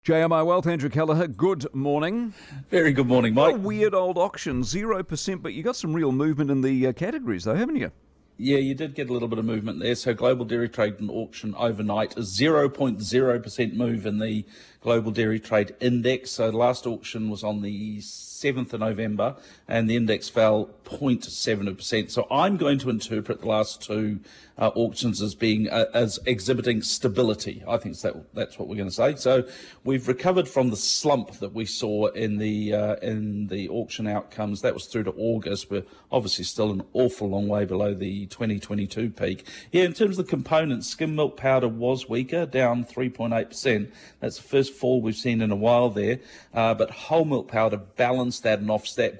JMI Wealth, Andrew Kelleher, good morning. Very good morning, Mike. What a weird old auction, 0%, but you got some real movement in the categories though, haven't you? Yeah, you did get a little bit of movement there. So Global Dairy Trade and Auction overnight, a 0.0% move in the Global Dairy Trade Index. So the last auction was on the 7th of November and the index fell 0.7%. So I'm going to interpret the last two auctions as being as exhibiting stability. I think that's what we're going to say. So we've recovered from the slump that we saw in the auction outcomes. That was through to August. We're obviously still an awful long way below the 2022 peak. Yeah, in terms of the components, skim milk powder was weaker, down 3.8%. That's the first fall we've seen in a while there. But whole milk powder balanced that and offset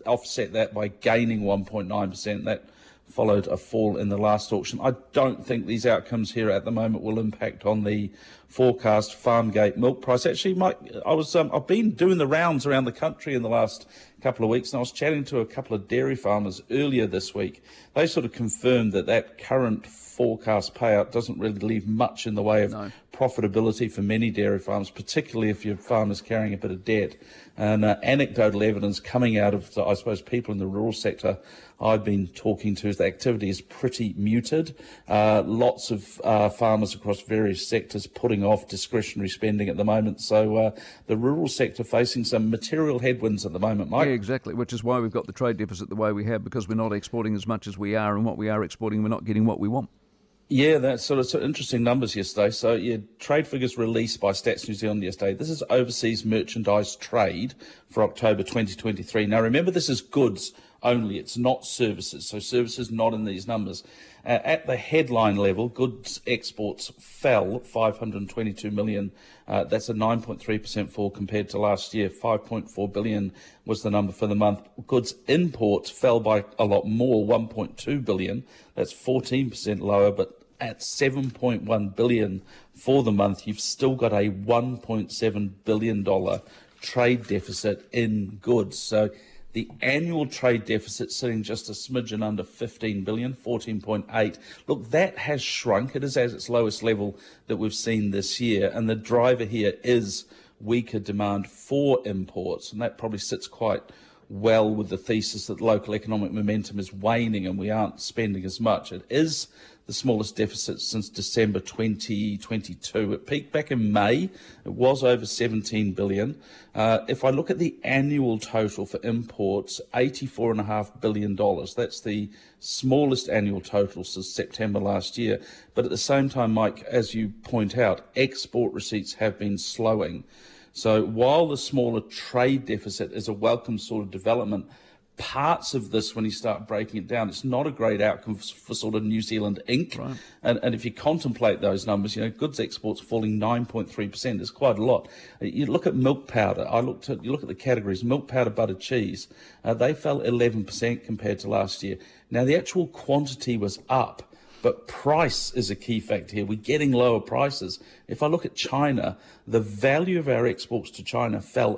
that by gaining 1.9%. That followed a fall in the last auction. I don't think these outcomes here at the moment will impact on the forecast farm gate milk price. Actually, Mike, I've been doing the rounds around the country in the last couple of weeks, and I was chatting to a couple of dairy farmers earlier this week. They sort of confirmed that current forecast payout doesn't really leave much in the way of profitability for many dairy farms, particularly if your farmer's carrying a bit of debt. And anecdotal evidence coming out of, I suppose, people in the rural sector I've been talking to is the activity is pretty muted. Lots of farmers across various sectors putting off discretionary spending at the moment. So the rural sector facing some material headwinds at the moment, Mike. Yeah, exactly, which is why we've got the trade deficit the way we have, because we're not exporting as much as we are, and what we are exporting, we're not getting what we want. Yeah, that's sort of interesting numbers yesterday. So, yeah, trade figures released by Stats New Zealand yesterday. This is overseas merchandise trade for October 2023. Now, remember, this is goods only. It's not services. So services not in these numbers. At the headline level, goods exports fell 522 million. That's a 9.3% fall compared to last year. 5.4 billion was the number for the month. Goods imports fell by a lot more, 1.2 billion. That's 14% lower, but at 7.1 billion for the month, you've still got a $1.7 billion trade deficit in goods. So the annual trade deficit sitting just a smidgen under 15 billion, 14.8. Look, that has shrunk. It is at its lowest level that we've seen this year. And the driver here is weaker demand for imports. And that probably sits quite well with the thesis that local economic momentum is waning and we aren't spending as much. It is the smallest deficit since December 2022. It peaked back in May. It was over 17 billion. If I look at the annual total for imports, $84.5 billion. That's the smallest annual total since September last year. But at the same time, Mike, as you point out, export receipts have been slowing. So while the smaller trade deficit is a welcome sort of development, parts of this, when you start breaking it down, it's not a great outcome for sort of New Zealand Inc. Right. And if you contemplate those numbers, goods exports falling 9.3% is quite a lot. You look at milk powder. You look at the categories: milk powder, butter, cheese. They fell 11% compared to last year. Now the actual quantity was up, but price is a key factor here. We're getting lower prices. If I look at China, the value of our exports to China fell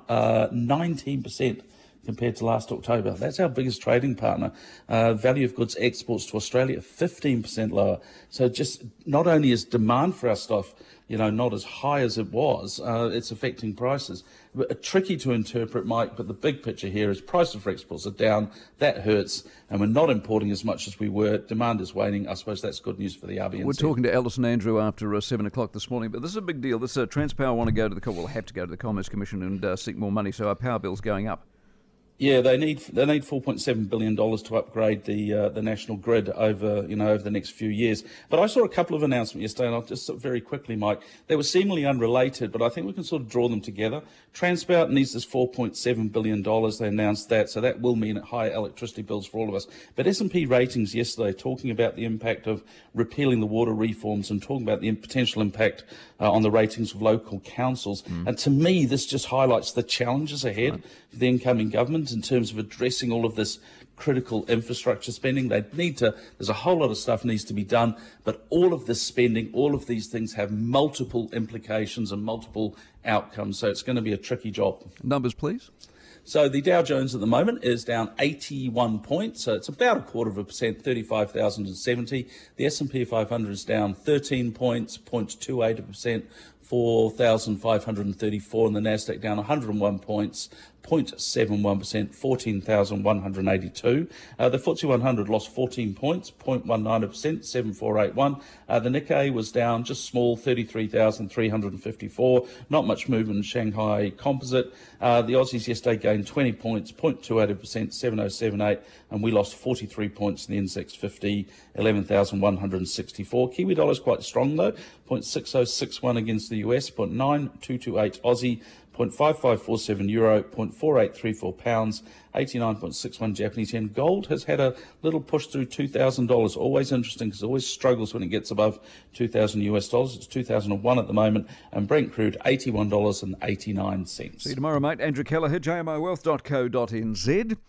19% compared to last October. That's our biggest trading partner. Value of goods exports to Australia, 15% lower. So just not only is demand for our stuff, not as high as it was, it's affecting prices. But tricky to interpret, Mike, but the big picture here is prices for exports are down. That hurts, and we're not importing as much as we were. Demand is waning. I suppose that's good news for the RBNZ. We're talking to Alison Andrew after 7 o'clock this morning, but this is a big deal. This Transpower want to go to have to go to the Commerce Commission and seek more money, so our power bill's going up. Yeah, they need $4.7 billion to upgrade the national grid over the next few years. But I saw a couple of announcements yesterday, and I'll just very quickly, Mike. They were seemingly unrelated, but I think we can sort of draw them together. Transpower needs this $4.7 billion. They announced that, so that will mean higher electricity bills for all of us. But S&P Ratings yesterday talking about the impact of repealing the water reforms and talking about the potential impact on the ratings of local councils. And to me, this just highlights the challenges ahead for the incoming government in terms of addressing all of this critical infrastructure spending. There's a whole lot of stuff needs to be done, but all of this spending, all of these things have multiple implications and multiple outcomes. So it's going to be a tricky job. Numbers, please. So the Dow Jones at the moment is down 81 points, so it's about 0.25%, 35,070. The S&P 500 is down 13 points, 0.28%, 4,534, and the Nasdaq down 101 points, 0.71%, 14,182. The FTSE 100 lost 14 points, 0.19%, 7,481. The Nikkei was down just small, 33,354. Not much movement in Shanghai Composite. The Aussies yesterday gained 20 points, 0.28%, 7,078, and we lost 43 points in the NZX 50, 11,164. Kiwi dollar's quite strong though, 0.6061 against the US, 0.9228 Aussie, 0.5547 euro, 0.4834 pounds, 89.61 Japanese yen. Gold has had a little push through $2,000. Always interesting because it always struggles when it gets above 2,000 US dollars. It's 2001 at the moment, and Brent crude $81.89. See you tomorrow, mate. Andrew Kelleher, jmowealth.co.nz.